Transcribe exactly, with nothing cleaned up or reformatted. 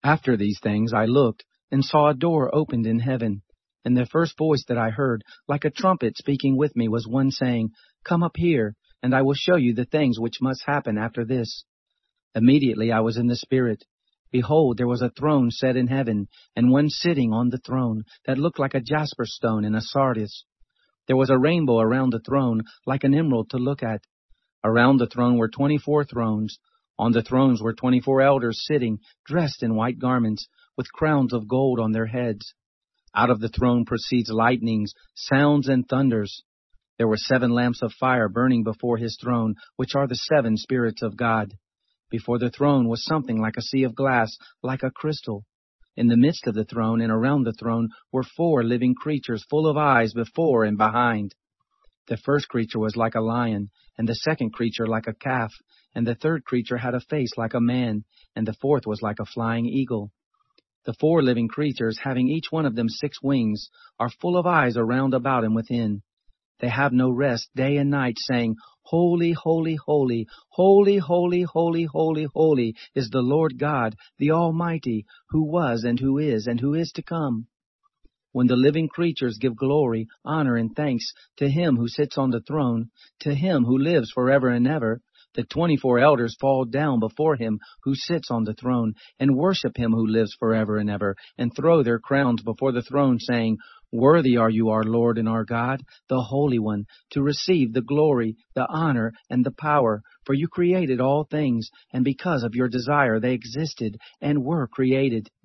After these things I looked, and saw a door opened in heaven. And the first voice that I heard, like a trumpet speaking with me, was one saying, Come up here, and I will show you the things which must happen after this. Immediately I was in the Spirit. Behold, there was a throne set in heaven, and one sitting on the throne, that looked like a jasper stone and a sardius. There was a rainbow around the throne, like an emerald to look at. Around the throne were twenty-four thrones. On the thrones were twenty-four elders sitting, dressed in white garments, with crowns of gold on their heads. Out of the throne proceeds lightnings, sounds, and thunders. There were seven lamps of fire burning before his throne, which are the seven spirits of God. Before the throne was something like a sea of glass, like a crystal. In the midst of the throne and around the throne were four living creatures full of eyes before and behind. The first creature was like a lion, and the second creature like a calf, and the third creature had a face like a man, and the fourth was like a flying eagle. The four living creatures, having each one of them six wings, are full of eyes around about and within. They have no rest day and night, saying, Holy, holy, holy, holy, holy, holy, holy, holy is the Lord God, the Almighty, who was and who is and who is to come. When the living creatures give glory, honor, and thanks to him who sits on the throne, to him who lives forever and ever, the twenty-four elders fall down before him who sits on the throne, and worship him who lives forever and ever, and throw their crowns before the throne, saying, Worthy are you, our Lord and our God, the Holy One, to receive the glory, the honor, and the power, for you created all things, and because of your desire they existed and were created.